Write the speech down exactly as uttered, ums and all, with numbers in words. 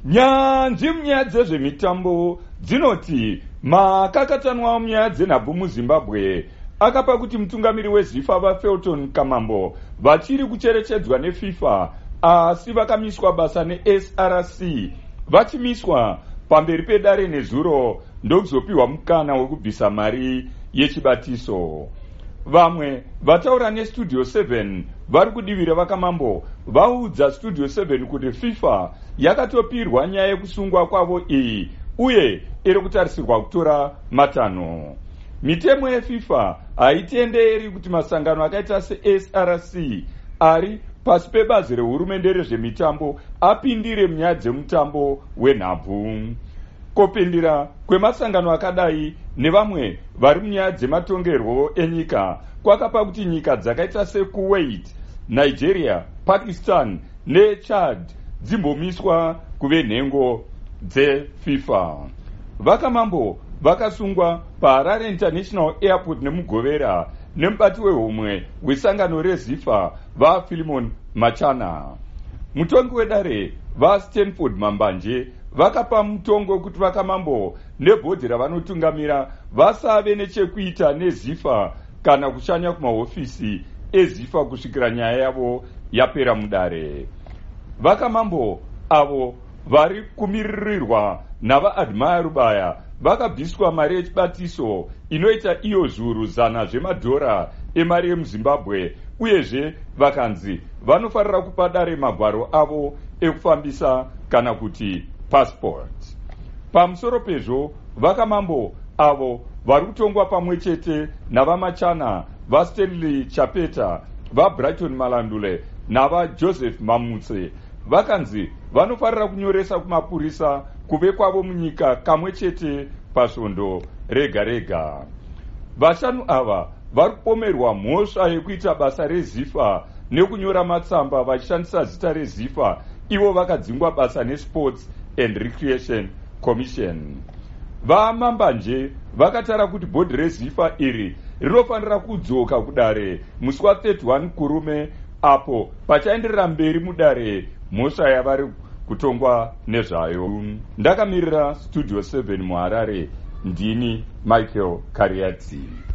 Nyanzvi munyaya dzezvemitambo dzinoti makakatanwa munyaya dzenhabvu muZimbabwe akapa kuti mutungamiri weZIFA vaFelton Kamambo vachiri kucherechedzwa neFIFA asi vakamiswa basa neS R C vachimiswa pamberi pedare nezuro ndokuzopiwa mukana wekubvisa mari yechibatiso. Vamwe vataura neStudio seven vari kudivira vaKamambo vaudza Studio seven kuti FIFA yakatopirwa nyaya yekusungwa kwavo iyi uye iri kutarisirwa kutora matanho. Mitemo yeFIFA haitenderi kuti masangano akaita seS R C ari pasi pebazi rehurumende rezvemitambo apindire munyaya dzemutambo wenhabvu. Kopindira kwemasangano akadai nevamwe vari munyaya dzematongerwo enyika kwakapa kuti nyika dzakaita seKuwait, Nigeria, Pakistan neChad dzimbomiswa kuve nhengo dzeFIFA. VaKamambo vakasungwa paHarare International Airport nemugovera nemubati wehumwe wesangano reZIFA vaPhilemon Machana. Mutongi wedare vaStanford Mambanje vakapa mutongo kuti VaKamambo nebhodhi ravanotungamira vasave nechekuita neZIFA kana kushanya kumahofisi eZIFA kusvikira nyaya yavo yapera mudare. VaKamambo avo vari kumiririrwa navaAdmire Rubaya vakabviswa mari yechibatiso inoita iyo zviuru zana zvemadhora emari yemuZimbabwe uyezve vakanzi vanofarira kupa dare magwaro avo ekufambisa kana kuti passport. Pamusoro pezvo VaKamambo avo vari kutongwa pamwe chete navaMachana, vaStanley Chapeta, vaBrighton Malandule navaJoseph Mamutse vakanzi vanofarira kunyoresa kumapurisa kuve kwavo munyika kamwe chete pasvondo rega rega. Vashanu ava vari kupomerwa mhosva yekuita basa reZIFA nekunyora matsamba vachishandisa zita reZIFA ivo vakadzingwa basa neSports and Recreation Commission. VaMambanje vakatara kuti bhodhi reZIFA iri rinofanira kudzoka kudare musi wa31 Kurume apo pachaenderera mberi mudare mhosva yavari kutongwa nezvayo. Ndakamirira Studio seven muHarare, ndini Michael Kariatsi.